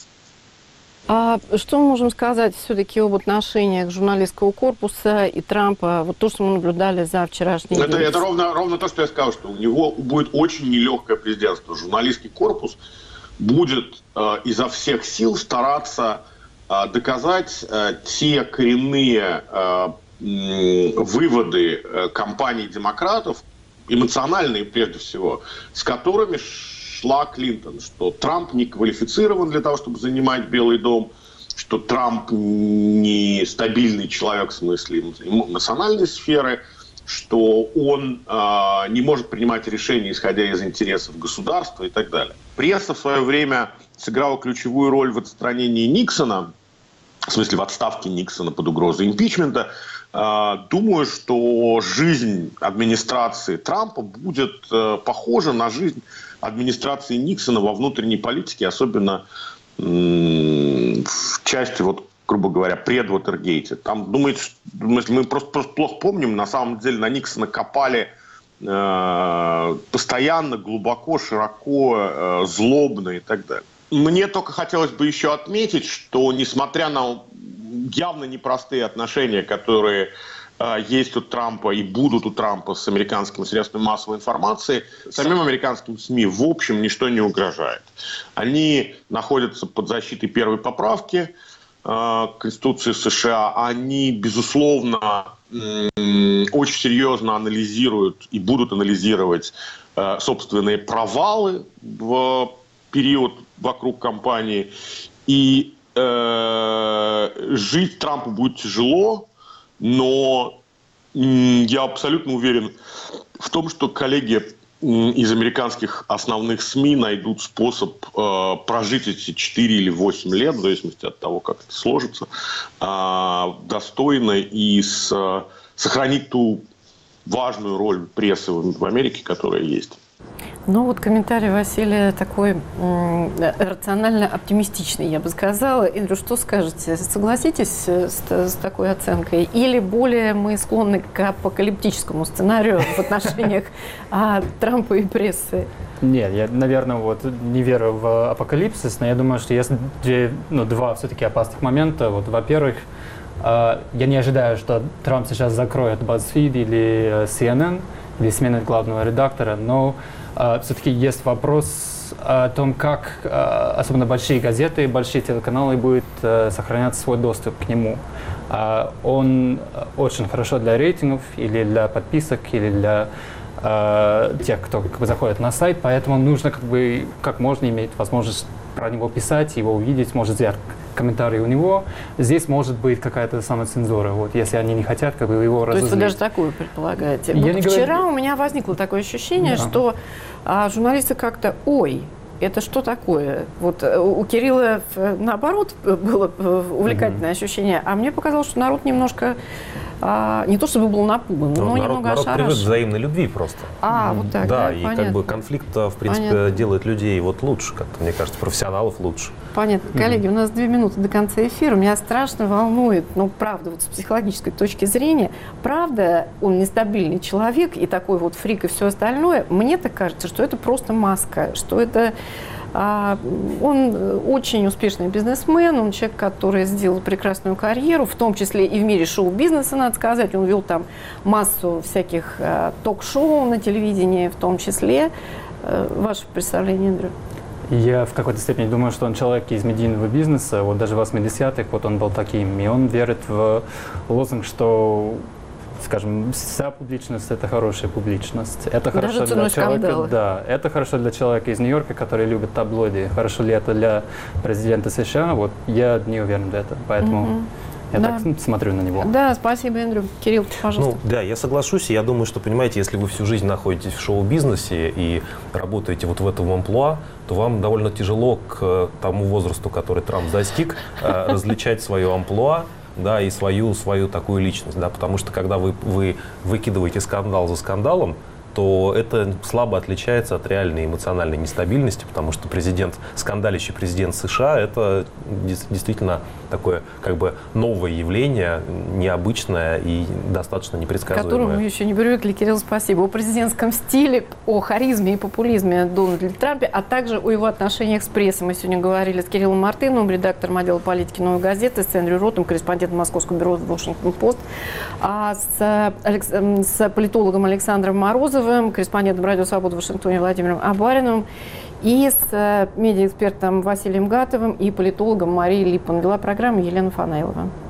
А что мы можем сказать все-таки об отношениях журналистского корпуса и Трампа? Вот то, что мы наблюдали за вчерашней Это, это ровно, ровно то, что я сказал, что у него будет очень нелегкое президентство. Журналистский корпус будет э, изо всех сил стараться э, доказать э, те коренные э, э, выводы э, кампании демократов, эмоциональные прежде всего, с которыми шла Клинтон, что Трамп не квалифицирован для того, чтобы занимать Белый дом, что Трамп не стабильный человек в смысле эмоциональной сферы, что он э, не может принимать решения, исходя из интересов государства и так далее. Пресса в свое время сыграла ключевую роль в отстранении Никсона, в смысле в отставке Никсона под угрозой импичмента. Э, думаю, что жизнь администрации Трампа будет э, похожа на жизнь администрации Никсона во внутренней политике, особенно м- в части, вот, грубо говоря, пред-Вотергейте. Там, думаете, мы просто, просто плохо помним, на самом деле на Никсона копали э- постоянно, глубоко, широко, э- злобно и так далее. Мне только хотелось бы еще отметить, что несмотря на явно непростые отношения, которые есть у Трампа и будут у Трампа с американскими средствами массовой информации, самим американским СМИ в общем ничто не угрожает. Они находятся под защитой первой поправки э, Конституции США. Они, безусловно, э, очень серьезно анализируют и будут анализировать э, собственные провалы в период вокруг кампании. И э, жить Трампу будет тяжело. Но я абсолютно уверен в том, что коллеги из американских основных СМИ найдут способ э, прожить эти четыре или восемь лет, в зависимости от того, как это сложится, э, достойно и с, сохранить ту важную роль прессы в Америке, которая есть. Ну вот комментарий Василия такой м, рационально-оптимистичный, я бы сказала. Эндрю, что скажете? Согласитесь с, с такой оценкой? Или более мы склонны к апокалиптическому сценарию в отношениях Трампа и прессы? Нет, я, наверное, вот не верю в апокалипсис, но я думаю, что есть две, ну, два все-таки опасных момента. Вот, во-первых, я не ожидаю, что Трамп сейчас закроет BuzzFeed или си эн эн, или сменит главного редактора, но Uh, все-таки есть вопрос о том, как uh, особенно большие газеты, большие телеканалы будут uh, сохранять свой доступ к нему. Uh, он очень хорошо для рейтингов, или для подписок, или для uh, тех, кто как бы, заходит на сайт, поэтому нужно как бы как можно иметь возможность про него писать, его увидеть, может взять комментарии у него. Здесь может быть какая-то самоцензура, вот, если они не хотят как бы его разозлить. То есть вы даже такую предполагаете? Я вот не вчера говорю... у меня возникло такое ощущение, да. что а, журналисты как-то, ой, это что такое? Вот у Кирилла наоборот было увлекательное mm-hmm. ощущение, а мне показалось, что народ немножко а, не то чтобы был напуган, но, но народ, немного народ ошарашен. привык к взаимной любви просто. А, вот так, да, да и понятно. как бы конфликт, в принципе, понятно. Делает людей вот лучше, как-то, мне кажется, профессионалов лучше. Понятно. Mm-hmm. Коллеги, у нас две минуты до конца эфира. Меня страшно волнует, ну, правда, вот с психологической точки зрения, правда, он нестабильный человек и такой вот фрик и все остальное. Мне так кажется, что это просто маска, что это... А, он очень успешный бизнесмен, он человек, который сделал прекрасную карьеру, в том числе и в мире шоу-бизнеса, надо сказать. Он вел там массу всяких а, ток-шоу на телевидении, в том числе. А, ваше представление, Андрей? Я в какой-то степени думаю, что он человек из медийного бизнеса, вот даже в восьмидесятых вот он был таким, и он верит в лозунг, что, скажем, вся публичность – это хорошая публичность. Это хорошо даже для человека, скандалы. да, это хорошо для человека из Нью-Йорка, который любит таблоиды. Хорошо ли это для президента США? Вот я не уверен в этом, поэтому. Mm-hmm. Я Да. так смотрю на него. Да, спасибо, Эндрю. Кирилл, пожалуйста. Ну, да, я соглашусь. И я думаю, что, понимаете, если вы всю жизнь находитесь в шоу-бизнесе и работаете вот в этом амплуа, то вам довольно тяжело к тому возрасту, который Трамп достиг, различать свое амплуа, да, и свою, свою такую личность, да, потому что когда вы, вы выкидываете скандал за скандалом, то это слабо отличается от реальной эмоциональной нестабильности, потому что президент, скандалящий президент США, это действительно такое как бы новое явление, необычное и достаточно непредсказуемое. К которому мы еще не привыкли. Кирилл, спасибо. О президентском стиле, о харизме и популизме Дональда Трампа, а также о его отношениях с прессой. Мы сегодня говорили с Кириллом Мартыновым, редактором отдела политики «Новой газеты», с Эндрю Ротом, корреспондентом Московского бюро «Вашингтон-Пост», а с, Алекс... с политологом Александром Морозовым, корреспондентом «Радио Свобода» в Вашингтоне Владимиром Абариновым, и с медиаэкспертом Василием Гатовым и политологом Марией Липман. Вела программу Елена Фанайлова.